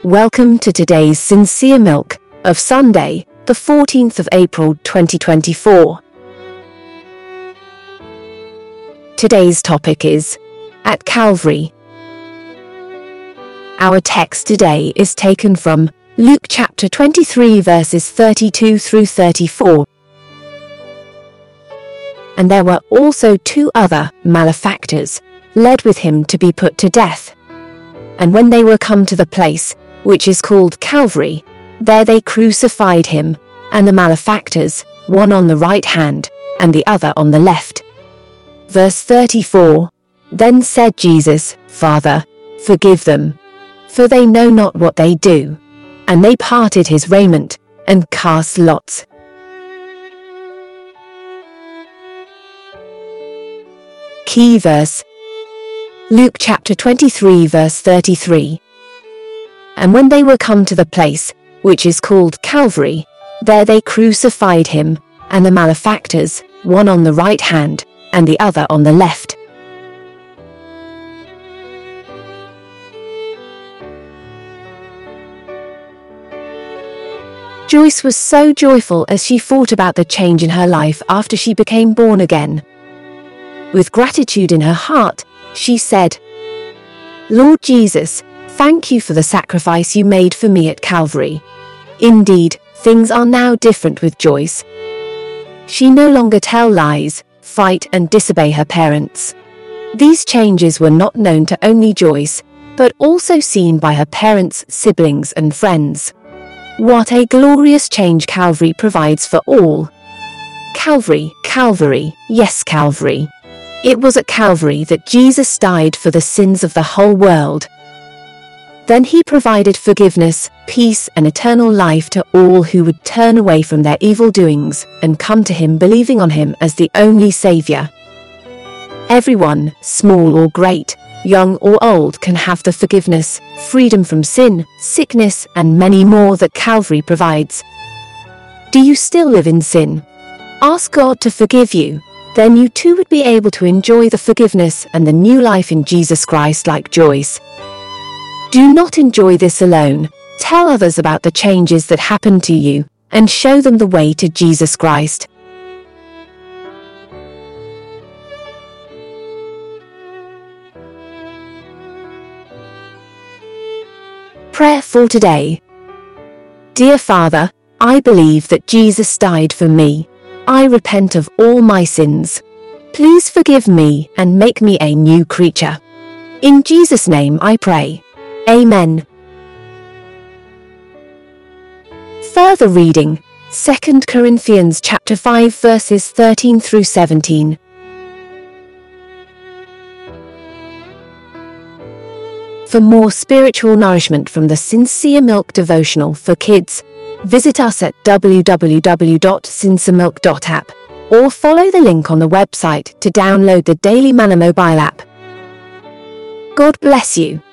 Welcome to today's Sincere Milk of Sunday, the 14th of April 2024. Today's topic is At Calvary. Our text today is taken from Luke chapter 23 verses 32 through 34. And there were also 2 other malefactors led with him to be put to death. And when they were come to the place, which is called Calvary, there they crucified him, and the malefactors, one on the right hand, and the other on the left. Verse 34, Then said Jesus, Father, forgive them, for they know not what they do. And they parted his raiment, and cast lots. Key verse, Luke chapter 23 verse 33. And when they were come to the place, which is called Calvary, there they crucified him, and the malefactors, one on the right hand, and the other on the left. Joyce was so joyful as she thought about the change in her life after she became born again. With gratitude in her heart, she said, Lord Jesus, thank you for the sacrifice you made for me at Calvary. Indeed, things are now different with Joyce. She no longer tells lies, fight and disobey her parents. These changes were not known to only Joyce, but also seen by her parents, siblings and friends. What a glorious change Calvary provides for all. Calvary, Calvary, yes Calvary. It was at Calvary that Jesus died for the sins of the whole world. Then he provided forgiveness, peace and eternal life to all who would turn away from their evil doings and come to him believing on him as the only Savior. Everyone, small or great, young or old, can have the forgiveness, freedom from sin, sickness and many more that Calvary provides. Do you still live in sin? Ask God to forgive you. Then you too would be able to enjoy the forgiveness and the new life in Jesus Christ like Joyce. Do not enjoy this alone. Tell others about the changes that happened to you, and show them the way to Jesus Christ. Prayer for today. Dear Father, I believe that Jesus died for me. I repent of all my sins. Please forgive me and make me a new creature. In Jesus' name I pray. Amen. Further reading, 2 Corinthians chapter 5 verses 13 through 17. For more spiritual nourishment from the Sincere Milk devotional for kids, visit us at www.sinceremilk.app or follow the link on the website to download the Daily Manna mobile app. God bless you.